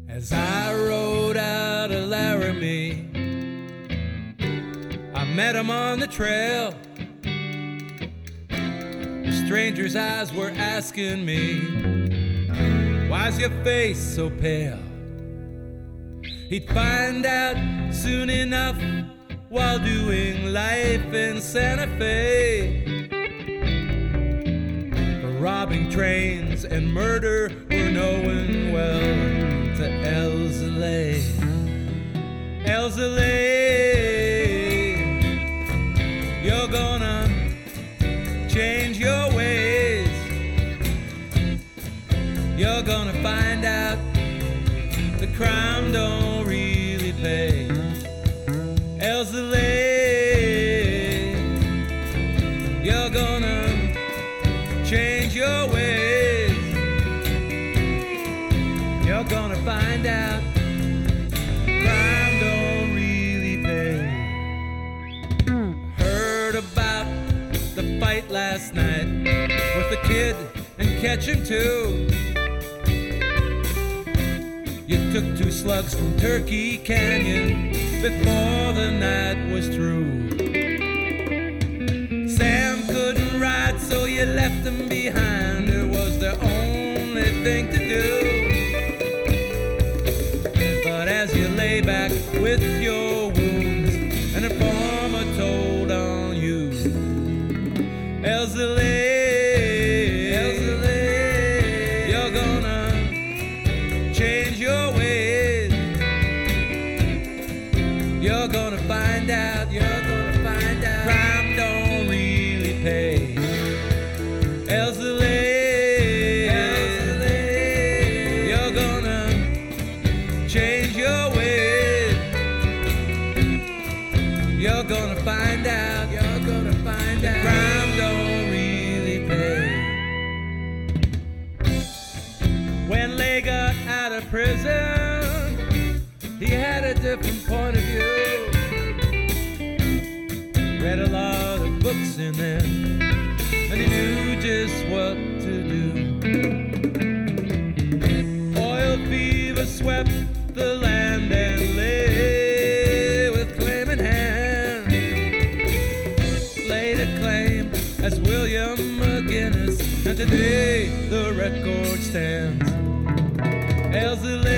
As I rode out of Laramie, I met him on the trail. The stranger's eyes were asking me, why's your face so pale? He'd find out soon enough while doing life in Santa Fe. For robbing trains and murder were knowing well to Elzaleh. Elzaleh, you're gonna change your ways. You're gonna find out the crime don't really pay. Elzaleh, you're gonna change your ways. You're gonna find out crime don't really pay. Heard about the fight last night with the kid and Ketchum too. You took 2 slugs from Turkey Canyon before the night was through. Sam couldn't ride, so you left him behind. It was the only thing to do. But as you lay back with your wounds, an informer told on you. Elzaleh, Elzaleh, you're gonna change your ways. You're gonna find out, crime don't really pay. Elzaleh, Elzaleh, you're gonna change your ways. You're gonna find out, crime don't really pay. When Lay got out of prison, he had a different point of view. Read a lot of books in there, and he knew just what to do. Oil fever swept the land and lay with claim in hand. Laid a claim as William McGinnis, and today the record stands. Elzaleh,